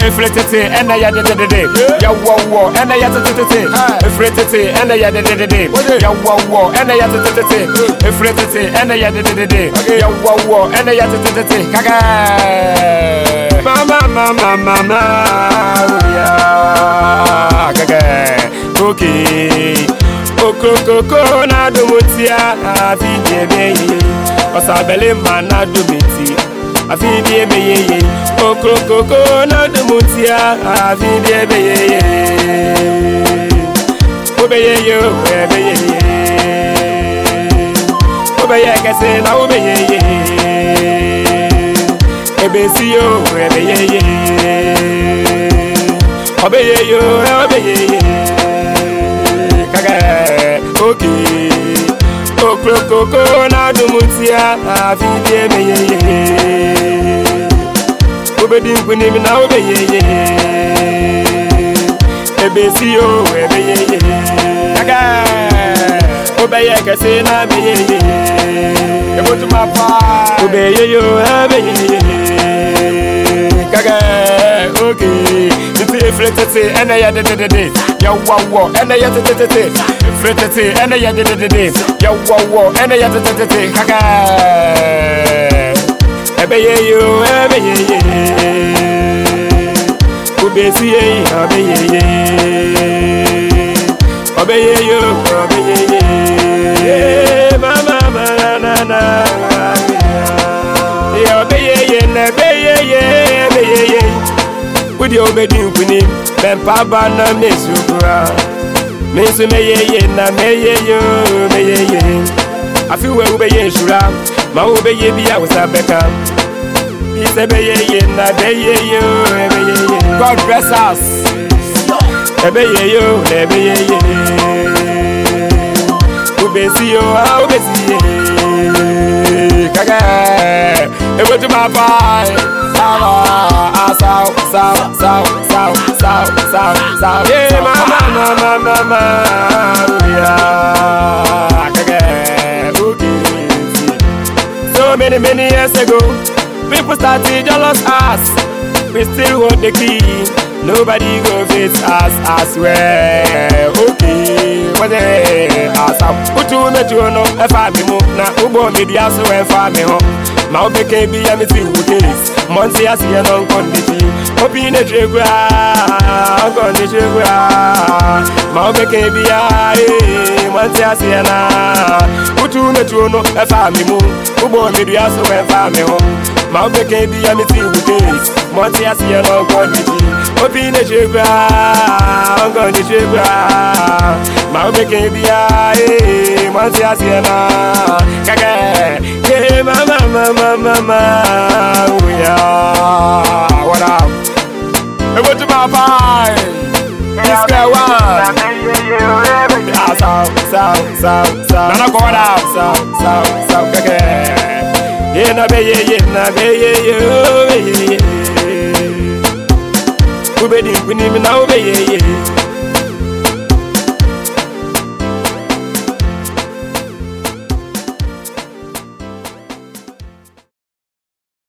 Efretete, and I had the day. Yawa, and I had the day. Efretete, and I had the day. Yawa, and I had the day. Efretete, and I had the day. Yawa, and I had the day. Kaga. Mama, yeah. Kaga. Okay. Okoko na do mutia afi bebe osabele mana do beti afi bebe okoko na do mutia afi bebe obeye obeye kase na obeye ebesi yo obeye okay, okoko na do mutia afi bebe obedi nkuni mi na obeye ebesi yo ebeye kaga obeye kase na beye ebotu mapa obeye yo ebeye kaga okay Efretete, and I had the day. Yawa, and I had the day. Efretete, and I had the day. Yawa, and I had the day. Kaka. Ebeye yo, ebeye. Ubesi obeye. Obeye yo, obeye. Mama, na. Obeye, nebeye. With your bedding, Queen, then Papa, no miss you, Miss Maye, na Maye, I feel well, obey, Shura, my obey, I was a better. He said, na God bless us. Obey you, obey you, Kaga, it was to my boy. Yeah, mama, yeah. So many years ago, people started jealous us. We still hold the key. Nobody go fit us, I swear. Okay, what the ass? Put you met you no, if I be moved now, Ubo media so if I be home. My baby be a missing case. Monty I see an uncondition. Hoping a trigger, uncondition. My baby be a Monty I see an put you met you no, if I be moved. Ubo media so if I be home. My baby be a missing case. Monty I see an uncondition. Hoping a trigger, uncondition. My baby be a Monty I see an Kaka. Mama, yeah, what up? Hey, what to my pie? This guy one. Sound. Nana go out. Sound. Yeah, na be. Ubedi kuni mi na obeye.